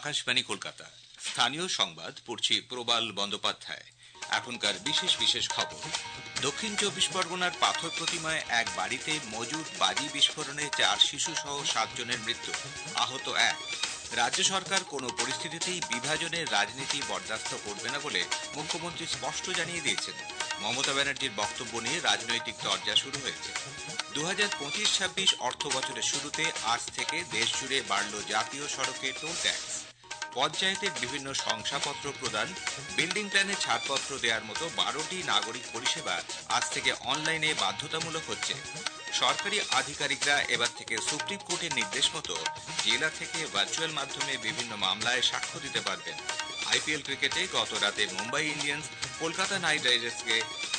আকাশবাণী কলকাতা। স্থানীয় সংবাদ পড়ছি প্রবাল বন্দ্যোপাধ্যায়। এখনকার বিশেষ বিশেষ খবর। দক্ষিণ 24 পরগনার পাথর প্রতিমায় এক বাড়িতে মজুদ বাজি বিস্ফোরণে 4 শিশু সহ 7 জনের মৃত্যু, আহত 1। রাজ্য সরকার কোনো পরিস্থিতিতেই বিভাজনের রাজনীতি বরদাস্ত করবে না বলে মুখ্যমন্ত্রী স্পষ্ট জানিয়ে দিয়েছেন। মমতা ব্যানার্জির বক্তব্য নিয়ে রাজনৈতিক চর্চা শুরু হয়েছে। 2025-26 অর্থ বছরের শুরুতে আজ থেকে দেশ জুড়ে বাড়ল জাতীয় সড়কে টোল ট্যাক্স। পঞ্চায়েতের বিভিন্ন শংসাপত্র প্রদান, বিল্ডিং প্ল্যানে ছাড়পত্র দেওয়ার মতো 12টি নাগরিক পরিষেবা আজ থেকে অনলাইনে বাধ্যতামূলক হচ্ছে। সরকারি আধিকারিকরা এবার থেকে সুপ্রিম কোর্টের নির্দেশ মতো জেলা থেকে ভার্চুয়াল মাধ্যমে বিভিন্ন মামলায় সাক্ষ্য দিতে পারবেন। আইপিএল ক্রিকেটে গত রাতে মুম্বাই ইন্ডিয়ান্স কলকাতা নাইট রাইডার্সকে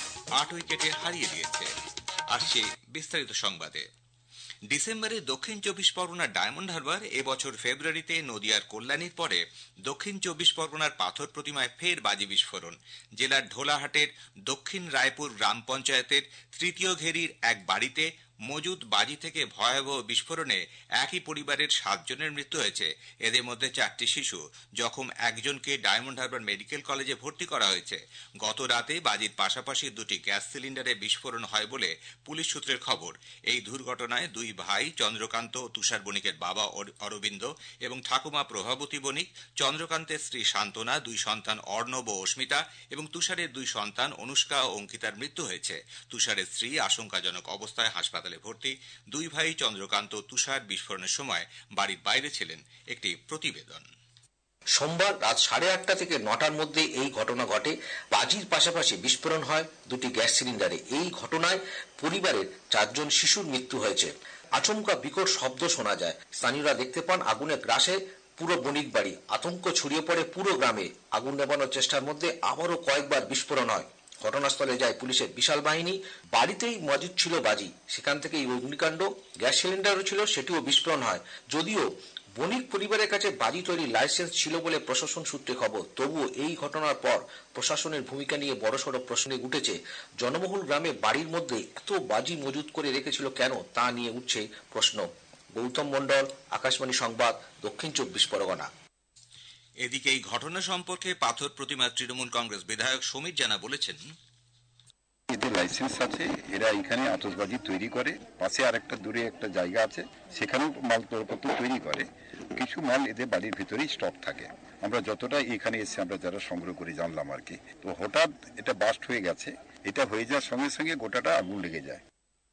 8 উইকেটে হারিয়ে দিয়েছে। আসছে বিস্তারিত সংবাদে। ডিসেম্বরে দক্ষিণ 24 পরগনার ডায়মন্ড হারবার, এবছর ফেব্রুয়ারিতে নদিয়ার কল্যাণীর পরে দক্ষিণ 24 পরগনার পাথর প্রতিমায় ফের বাজি বিস্ফোরণ। জেলার ঢোলাহাটের দক্ষিণ রায়পুর গ্রাম পঞ্চায়েতের তৃতীয় ঘেরির এক বাড়িতে মজুদ বাজি থেকে ভয়াবহ বিস্ফোরণে একই পরিবারের 7 জনের মৃত্যু হয়েছে। এদের মধ্যে 4টি শিশু। জখম একজনকে ডায়মন্ড হারবার মেডিকেল কলেজে ভর্তি করা হয়েছে। গত রাতে বাজির পাশাপাশি 2টি গ্যাস সিলিন্ডারে বিস্ফোরণ হয় বলে পুলিশ সূত্রের খবর। এই দুর্ঘটনায় 2 ভাই চন্দ্রকান্ত ও তুষার বণিকের বাবা অরবিন্দ এবং ঠাকুমা প্রভাবতী বণিক, চন্দ্রকান্তের স্ত্রী শান্তনা, 2 সন্তান অর্ণব ও অস্মিতা এবং তুষারের 2 সন্তান অনুষ্কা ও অঙ্কিতার মৃত্যু হয়েছে। তুষারের স্ত্রী আশঙ্কাজনক অবস্থায় হাসপাতালে ভর্তি। 2 ভাই চন্দ্রকান্ত ও তুষার বিস্ফোরণের সময় বাড়ির বাইরে ছিলেন। একটি প্রতিবেদন। সোমবার রাত 8:30 থেকে 9টার মধ্যে এই ঘটনা ঘটে। বাজির পাশাপাশি বিস্ফোরণ হয় 2টি গ্যাস সিলিন্ডারে। এই ঘটনায় পরিবারের 4 জন শিশুর মৃত্যু হয়েছে। আচমকা বিকট শব্দ শোনা যায়। স্থানীয়রা দেখতে পান আগুনের গ্রাসে পুরো বণিক বাড়ি। আতঙ্ক ছড়িয়ে পড়ে পুরো গ্রামে। আগুন নেভানোর চেষ্টার মধ্যে আবারও কয়েকবার বিস্ফোরণ হয়। ঘটনাস্থলে যায় পুলিশের বিশাল বাহিনী। বাড়িতেই মজুদ ছিল বাজি, সেখান থেকে এই অগ্নিকাণ্ড। গ্যাস সিলিন্ডারও ছিল, সেটিও বিস্ফোরণ হয়। যদিও বণিক পরিবারের কাছে বাজি তৈরির লাইসেন্স ছিল বলে প্রশাসন সূত্রে খবর, তবুও এই ঘটনার পর প্রশাসনের ভূমিকা নিয়ে বড়সড় প্রশ্ন উঠেছে। জনবহুল গ্রামে বাড়ির মধ্যে এত বাজি মজুদ করে রেখেছিল কেন, তা নিয়ে উঠছে প্রশ্ন। গৌতম মন্ডল, আকাশবাণী সংবাদ, দক্ষিণ 24 পরগনা। এদিকে এই ঘটনা সম্পর্কে পাথর প্রতিমার তৃণমূল কংগ্রেস বিধায়ক সমীর জানা বলেছেন, এদের লাইসেন্স আছে, এরা এখানে আতশবাজি তৈরি করে। পাশে আর একটা দূরে একটা জায়গা আছে, সেখানেও মাল তৈরি করে। কিছু মাল এদের বাড়ির ভিতরেই স্টক থাকে। আমরা যতটা এখানে এসে আমরা যারা সংগ্রহ করে জানলাম আর কি, তো হঠাৎ এটা বাস্ট হয়ে গেছে। এটা হয়ে যাওয়ার সঙ্গে সঙ্গে গোটাটা আগুন লেগে যায়।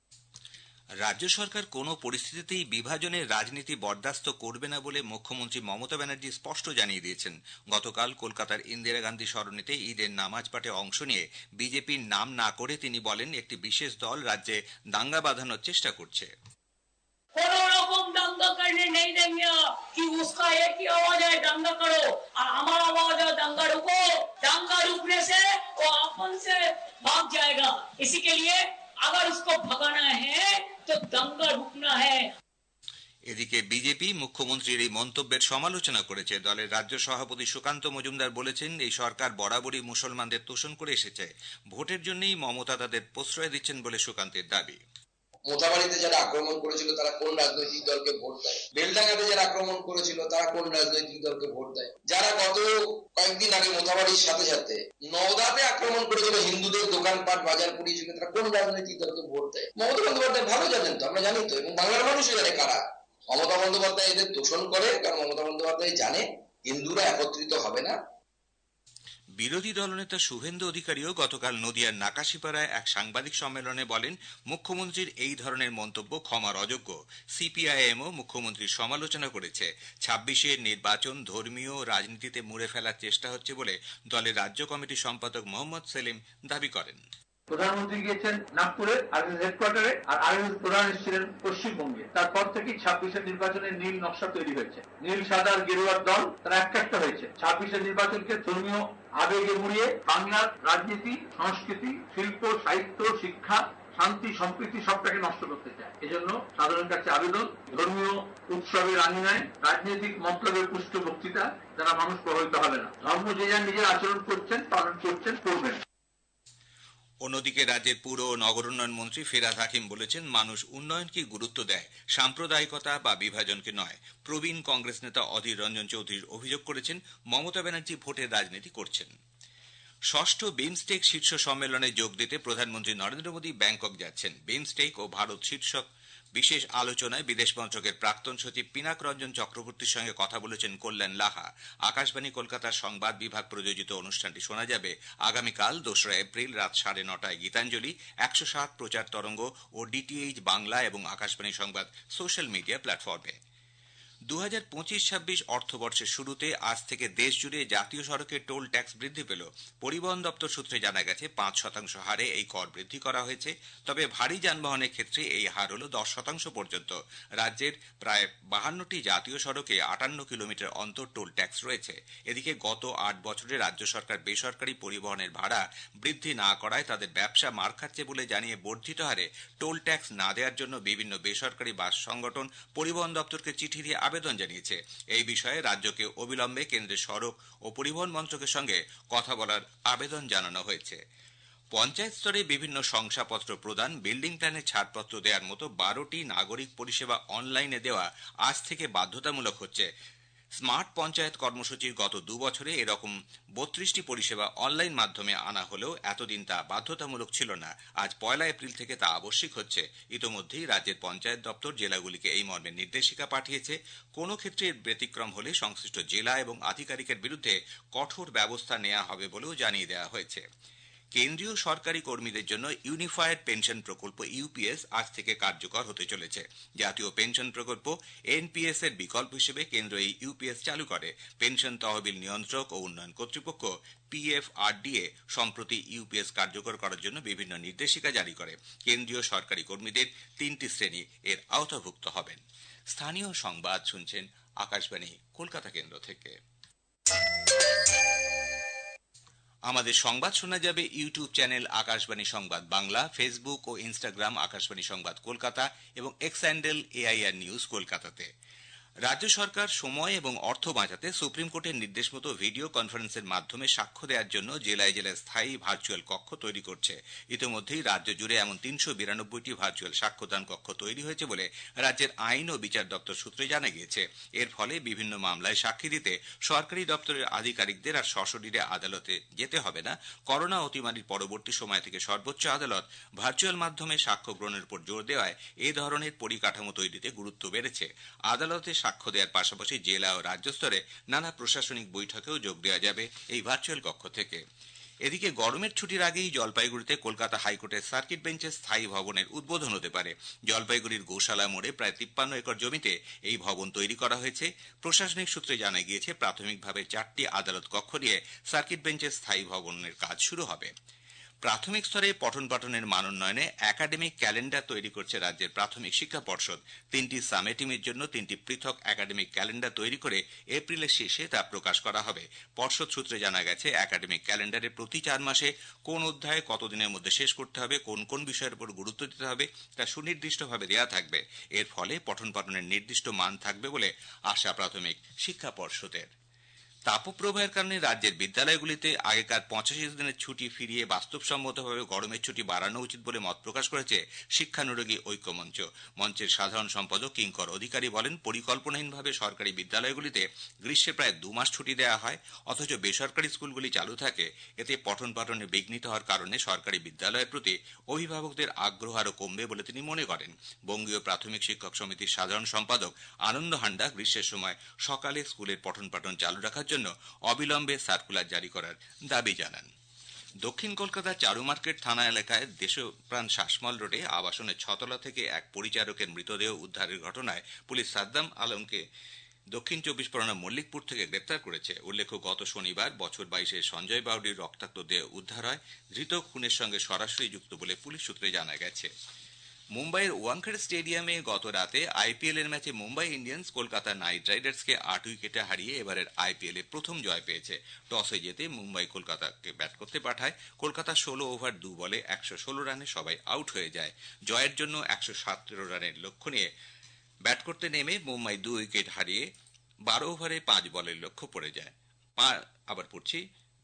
রাজ্য সরকার কোনো পরিস্থিতিতেই বিভাজনের রাজনীতি বরদাস্ত করবে না বলে মুখ্যমন্ত্রী মমতা ব্যানার্জি স্পষ্ট জানিয়ে দিয়েছেন। গতকাল কলকাতার ইন্দিরা গান্ধী সরণিতে ঈদের নামাজ পাঠে অংশ নিয়ে বিজেপির নাম না করে তিনি বলেন, একটি বিশেষ দল রাজ্যে দাঙ্গা বাঁধানোর চেষ্টা করছে। কোনো রকম দাঙ্গা करने नहीं देंगे कि उसका एक ही आवाज है दंगा करो और हमारा आवाज है दंगा रुको। दंगा रुकने से वो अपन से भाग जाएगा। इसी के लिए अगर उसको भगाना है तो दंगा रुकना है। এদিকে বিজেপি মুখ্যমন্ত্রীর এই মন্তব্যের সমালোচনা করেছে। দলের রাজ্য সভাপতি সুকান্ত মজুমদার বলেছেন, এই সরকার বরাবরই মুসলমানদের তোষণ করে এসেছে। ভোটের জন্যই মমতা তাদের প্রশ্রয় দিচ্ছেন বলে সুকান্তের দাবি। মোথাবাড়িতে যারা আক্রমণ করেছিল তারা কোন রাজনৈতিক দলকে ভোট দেয়? বেলডাঙ্গাতে যারা আক্রমণ করেছিল তারা কোন রাজনৈতিক দলকে ভোট দেয়? যারা গত কয়েকদিন আগে মোথাবাড়ির সাথে সাথে নওদাতে আক্রমণ করেছিল, হিন্দুদের দোকানপাট বাজার পুড়িয়েছিল, তারা কোন রাজনৈতিক দলকে ভোট দেয়? মমতা বন্দ্যোপাধ্যায় ভালো জানেন তো, আমরা জানি তো, এবং বাংলার মানুষও জানে কারা। মমতা বন্দ্যোপাধ্যায় এদের তোষণ করে, কারণ মমতা বন্দ্যোপাধ্যায় জানে হিন্দুরা একত্রিত হবে না। বিরোধী দলনেতা শুভেন্দু অধিকারীও গতকাল নদিয়ার নাকাশিপাড়ায় এক সাংবাদিক সম্মেলনে বলেন, মুখ্যমন্ত্রীর এই ধরনের মন্তব্য ক্ষমার অযোগ্য। সিপিআইএমও মুখ্যমন্ত্রীর সমালোচনা করেছে। 26-এর নির্বাচন ধর্মীয় রাজনীতিতে মুড়ে ফেলার চেষ্টা হচ্ছে বলে দলের রাজ্য কমিটির সম্পাদক মোহাম্মদ সেলিম দাবি করেন। প্রধানমন্ত্রী গিয়েছেন নাগপুরে আরএসএস হেডকোয়ার্টারে, আর আরএসএস প্রধান এসেছিলেন পশ্চিমবঙ্গে। তারপর থেকেই 26-এর নির্বাচনের নীল নকশা তৈরি হয়েছে। নীল সাদা আর গেরুয়ার দল তারা একটা হয়েছে। 26-এর নির্বাচনকে ধর্মীয় আবেগে মুড়িয়ে বাংলার রাজনীতি, সংস্কৃতি, শিল্প, সাহিত্য, শিক্ষা, শান্তি, সম্প্রীতি সবটাকে নষ্ট করতে চায়। এজন্য সাধারণ কাছে আবেদন, ধর্মীয় উৎসবের আঙিনায় রাজনৈতিক মতলবের পুষ্ট বক্তৃতা দ্বারা মানুষ প্রভাবিত হবে না। ধর্ম যে যার নিজের আচরণ করছেন, পালন করছেন, করবেন। অন্যদিকে রাজ্যের পুর ও নগর উন্নয়ন মন্ত্রী ফিরহাদ হাকিম বলেছেন, মানুষ উন্নয়নকে গুরুত্ব দেয়, সাম্প্রদায়িকতা বা বিভাজনকে নয়। প্রবীণ কংগ্রেস নেতা অধীর রঞ্জন চৌধুরী অভিযোগ করেছেন, মমতা ব্যানার্জি ভোটের রাজনীতি করছেন। ষষ্ঠ বিমস্টেক শীর্ষ সম্মেলনে যোগ দিতে প্রধানমন্ত্রী নরেন্দ্র মোদী ব্যাংকক যাচ্ছেন। বিমস্টেক ও ভারত শীর্ষক বিশেষ আলোচনায় বিদেশ মন্ত্রকের প্রাক্তন সচিব পিনাক রঞ্জন চক্রবর্তীর সঙ্গে কথা বলেছেন কল্যাণ লাহা। আকাশবাণী কলকাতার সংবাদ বিভাগ প্রযোজিত অনুষ্ঠানটি শোনা যাবে আগামীকাল ২রা এপ্রিল রাত ৯:৩০ গীতাঞ্জলি, ১০৭ প্রচার তরঙ্গ ও ডিটিএইচ বাংলা এবং আকাশবাণী সংবাদ সোশ্যাল মিডিয়া প্ল্যাটফর্মে। ২০২৫-২৬ অর্থবর্ষের শুরুতে আজ থেকে দেশজুড়ে জাতীয় সড়কে টোল ট্যাক্স বৃদ্ধি পেল। পরিবহন দপ্তর সূত্রে জানা গেছে ৫% হারে এই কর বৃদ্ধি করা হয়েছে। তবে ভারী যানবাহনের ক্ষেত্রে এই হার হল ১০% পর্যন্ত। রাজ্যের প্রায় ৫২টি জাতীয় সড়কে ৫৮ কিলোমিটার অন্তর টোল ট্যাক্স রয়েছে। এদিকে গত ৮ বছরে রাজ্য সরকার বেসরকারি পরিবহনের ভাড়া বৃদ্ধি না করায় তাদের ব্যবসা মার খাচ্ছে বলে জানিয়ে বর্ধিত হারে টোল ট্যাক্স না দেওয়ার জন্য বিভিন্ন বেসরকারি বাস সংগঠন পরিবহন দপ্তরকে চিঠি দিয়ে আবেদন জানিয়েছে। এই বিষয়ে রাজ্যকে অবিলম্বে কেন্দ্রের সড়ক ও পরিবহন মন্ত্রকের সঙ্গে কথা বলার আবেদন জানানো হয়েছে। পঞ্চায়েত স্তরে বিভিন্ন শংসাপত্র প্রদান, বিল্ডিং প্ল্যানের ছাড়পত্র দেওয়ার মতো 12টি নাগরিক পরিষেবা অনলাইনে দেওয়া আজ থেকে বাধ্যতামূলক হচ্ছে। স্মার্ট পঞ্চায়েত কর্মসূচির গত 2 বছরে এরকম 32টি পরিষেবা অনলাইন মাধ্যমে আনা হলেও এতদিন তা বাধ্যতামূলক ছিল না। আজ 1 এপ্রিল থেকে তা আবশ্যিক হচ্ছে। ইতোমধ্যেই রাজ্যের পঞ্চায়েত দপ্তর জেলাগুলিকে এই মর্মে নির্দেশিকা পাঠিয়েছে। কোনো ক্ষেত্রে ব্যতিক্রম হলে সংশ্লিষ্ট জেলা এবং আধিকারিকের বিরুদ্ধে কঠোর ব্যবস্থা নেওয়া হবে বলেও জানিয়ে দেওয়া হয়েছে। কেন্দ্রীয় সরকারি কর্মীদের জন্য ইউনিফায়েড পেনশন প্রকল্প ইউপিএস আজ থেকে কার্যকর হতে চলেছে। জাতীয় পেনশন প্রকল্প এনপিএস এর বিকল্প হিসেবে কেন্দ্র এই ইউপিএস চালু করে। পেনশন তহবিল নিয়ন্ত্রক ও উন্নয়ন কর্তৃপক্ষ পিএফআরডিএ সম্প্রতি ইউপিএস কার্যকর করার জন্য বিভিন্ন নির্দেশিকা জারি করে। কেন্দ্রীয় সরকারি কর্মীদের 3টি শ্রেণী এর আওতাভুক্ত হবেন। স্থানীয় সংবাদ শুনছেন আকাশবাণী কলকাতা কেন্দ্র থেকে। আমাদের সংবাদ শোনা যাবে YouTube channel Akashvani Sangbad Bangla, Facebook ও ইনস্টাগ্রাম আকাশবাণী সংবাদ কলকাতা এবং এক্স হ্যান্ডেল এআইআর নিউজ কলকাতাতে। রাজ্য সরকার সময় এবং অর্থ বাঁচাতে সুপ্রিম কোর্টের নির্দেশ মতো ভিডিও কনফারেন্সের মাধ্যমে সাক্ষ্য দেওয়ার জন্য জেলায় জেলায় স্থায়ী ভার্চুয়াল কক্ষ তৈরি করছে। ইতিমধ্যেই রাজ্য জুড়ে এমন ৩৯২টি ভার্চুয়াল সাক্ষ্যদান কক্ষ তৈরি হয়েছে বলে রাজ্যের আইন ও বিচার দপ্তর সূত্রে জানা গিয়েছে। এর ফলে বিভিন্ন মামলায় সাক্ষী দিতে সরকারি দপ্তরের আধিকারিকদের আর সশরীরে আদালতে যেতে হবে না। করোনা অতিমারির পরবর্তী সময় থেকে সর্বোচ্চ আদালত ভার্চুয়াল মাধ্যমে সাক্ষ্য গ্রহণের উপর জোর দেওয়ায় এ ধরনের পরিকাঠামো তৈরিতে গুরুত্ব বেড়েছে। আদালতে সাক্ষ্য দেওয়ার পাশাপাশি জেলা ও রাজ্য স্তরে নানা প্রশাসনিক বৈঠকেও যোগ দেওয়া যাবে এই ভার্চুয়াল কক্ষ থেকে। এদিকে গরমের ছুটির আগেই জলপাইগুড়িতে কলকাতা হাইকোর্টের সার্কিট বেঞ্চের স্থায়ী ভবনের উদ্বোধন হতে পারে। জলপাইগুড়ির গোশালা মোড়ে প্রায় 53 একর জমিতে এই ভবন তৈরি করা হয়েছে। প্রশাসনিক সূত্রে জানা গিয়েছে, প্রাথমিকভাবে 4টি আদালত কক্ষ নিয়ে সার্কিট বেঞ্চের স্থায়ী ভবনের কাজ শুরু হবে। প্রাথমিক স্তরে পঠন পাঠনের মান উন্নয়নে একাডেমিক ক্যালেন্ডার তৈরি করছে রাজ্যের প্রাথমিক শিক্ষা পর্ষদ। 3টি সামে টিমের জন্য 3টি পৃথক একাডেমিক ক্যালেন্ডার তৈরি করে এপ্রিলের শেষে তা প্রকাশ করা হবে। পর্ষদ সূত্রে জানা গেছে, একাডেমিক ক্যালেন্ডারে প্রতি 4 মাসে কোন অধ্যায় কতদিনের মধ্যে শেষ করতে হবে, কোন কোন বিষয়ের উপর গুরুত্ব দিতে হবে তা সুনির্দিষ্টভাবে দেওয়া থাকবে। এর ফলে পঠন পাঠনের নির্দিষ্ট মান থাকবে বলে আশা প্রাথমিক শিক্ষা পর্ষদের। তাপপ্রবাহের কারণে রাজ্যের বিদ্যালয়গুলিতে আগেকার 85 দিনের ছুটি ফিরিয়ে বাস্তবসম্মতভাবে গরমের ছুটি বাড়ানো উচিত বলে মত প্রকাশ করেছে শিক্ষানুরাগী ঐক্যমঞ্চ। মঞ্চের সাধারণ সম্পাদক কিঙ্কর অধিকারী বলেন, পরিকল্পনাহীনভাবে সরকারি বিদ্যালয়গুলিতে গ্রীষ্মে প্রায় 2 মাস ছুটি দেওয়া হয়, অথচ বেসরকারি স্কুলগুলি চালু থাকে। এতে পঠন পাঠনে বিঘ্নিত হওয়ার কারণে সরকারি বিদ্যালয়ের প্রতি অভিভাবকদের আগ্রহ আরও কমবে বলে তিনি মনে করেন। বঙ্গীয় প্রাথমিক শিক্ষক সমিতির সাধারণ সম্পাদক আনন্দ হান্ডা গ্রীষ্মের সময় সকালে স্কুলের পঠন পাঠন চালু রাখার জন্য অবিলম্বে সার্কুলার জারি করার দাবি জানান। দক্ষিণ কলকাতার চারুমার্কেট থানা এলাকায় দেশপ্রাণ শাসমল রোডে আবাসনের 6 তলা থেকে এক পরিচারকের মৃতদেহ উদ্ধারের ঘটনায় পুলিশ সাদ্দাম আলমকে দক্ষিণ 24 পরগনা মল্লিকপুর থেকে গ্রেপ্তার করেছে। উল্লেখ্য, গত শনিবার বছর 22-এর সঞ্জয় বাউডির রক্তাক্ত দেহ উদ্ধার হয়। ধৃত খুনের সঙ্গে সরাসরি যুক্ত বলে পুলিশ সূত্রে জানা গেছে। মুম্বাইয়ের ওয়াংখেড়ে স্টেডিয়ামে গত রাতে আইপিএল এর ম্যাচে মুম্বাই ইন্ডিয়ান্স কলকাতা নাইট রাইডার্সকে 8 উইকেটে হারিয়ে এবারের আইপিএল এ প্রথম জয় পেয়েছে। টসে জিতে মুম্বাই কলকাতাকে ব্যাট করতে পাঠায়। কলকাতা 16 ওভার 2 বলে 116 রানে সবাই আউট হয়ে যায়। জয়ের জন্য 117 রানের লক্ষ্য নিয়ে ব্যাট করতে নেমে মুম্বাই 2 উইকেট হারিয়ে 12 ওভারে 5 বলের লক্ষ্য পড়ে যায়। আবার পড়ছি,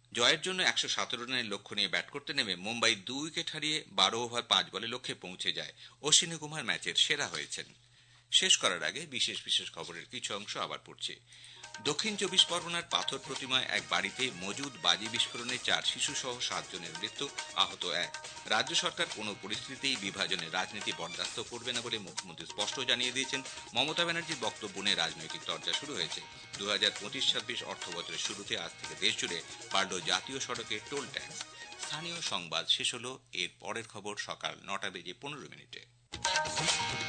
জয়ের জন্য 117 রানের লক্ষ্য নিয়ে ব্যাট করতে নেমে মুম্বাই 2 উইকেট হারিয়ে 12 ওভার 5 বলে লক্ষ্যে পৌঁছে যায়। অশ্বিনী কুমার ম্যাচের সেরা হয়েছেন। শেষ করার আগে বিশেষ বিশেষ খবরের কিছু অংশ আবার পড়ছি। দক্ষিণ 24 পরগনার পাথর প্রতিমায় এক বাড়িতে মজুদ বাজি বিস্ফোরণে 4 শিশু সহ 7 জনের মৃত্যু, আহত 1। রাজ্য সরকার কোনো পরিস্থিতিতেই বিভাজনের রাজনীতি বরদাস্ত করবে না বলে মুখ্যমন্ত্রী স্পষ্ট জানিয়ে দিয়েছেন। মমতা ব্যানার্জির বক্তব্য নিয়ে রাজনৈতিক চর্চা শুরু হয়েছে। 2025-26 অর্থ বছরের শুরুতে আজ থেকে দেশ জুড়ে বাড়ল জাতীয় সড়কে টোল ট্যাক্স। স্থানীয় সংবাদ শেষ হলো। এর পরের খবর সকাল 9:15 মিনিটে।